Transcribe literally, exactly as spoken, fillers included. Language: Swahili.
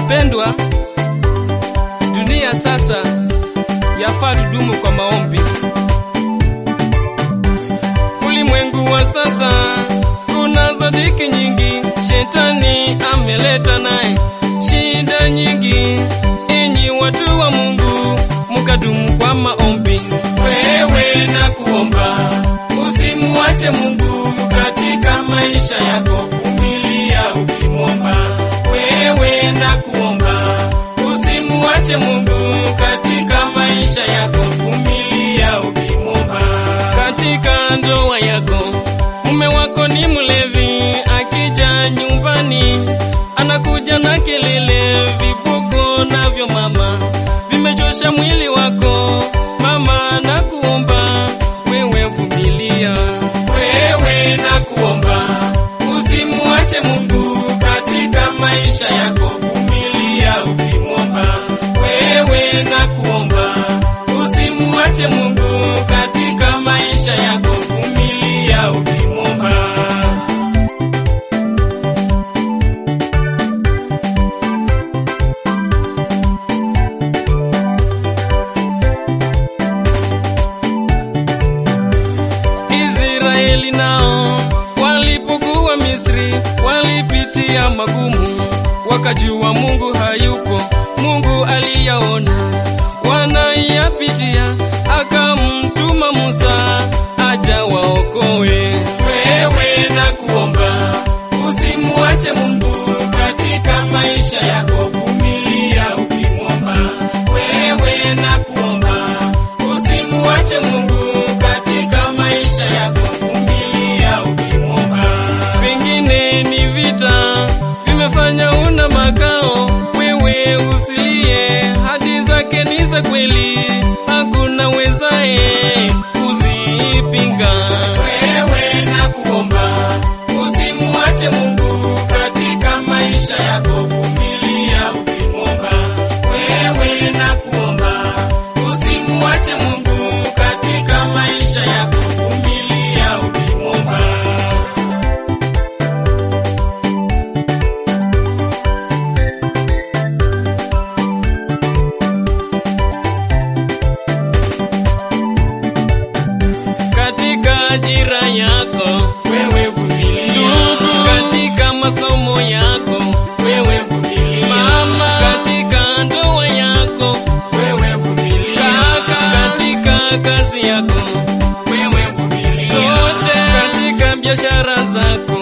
Wapendwa, dunia sasa yafaa tudumu kwa maombi. Ulimwengu wa sasa kuna zadiki nyingi, shetani ameleta naye shida nyingi. Enyi watu wa Mungu, mukadumu kwa maombi. Wewe na kuomba, usimuache Mungu katika maisha yako, vumilia ukimwomba. Wewe na kuomba, usimuache Mungu katika maisha yako, vumilia ukimwomba. Katika ndoa yako, mume wako ni mlevi, akija nyumbani anakuja na kelele, viboko navyo mama vimechosha mwili wako. Mama na kuomba, wewe vumilia. Wewe na kuomba, usimuache Mungu katika maisha yako, vumilia ukimwomba. Wewe na kuomba, usimuache Mungu katika maisha yako, vumilia ukimwomba. Israeli nao walipokuwa Misri walipitia magumu, wakajua Mungu hayupo. Mungu aliyaona wanayapitia, akamtuma Musa aja waokoe. Wewe na kuomba, usimuache Mungu katika maisha yako, vumilia ukimwomba. Wewe na kuomba, usimuache Mungu katika maisha yako, vumilia ukimwomba. Pengine ni vita vimefanya una makao, wewe usilie, hadi zake ni za kweli, hakuna wezae kuzipinga. Wewe na kuomba, usimuache Mungu katika maisha yako, vumilia ukimwomba. Wewe na kuomba, usimuache Mungu katika maisha yako, vumilia ukimwomba. Katika ajira yako, wewe vumilia. Ndugu, katika masomo yako, wewe vumilia. Mama, katika ndoa yako, wewe vumilia. Kaka, katika kazi yako, wewe vumilia. Sote katika biashara zako,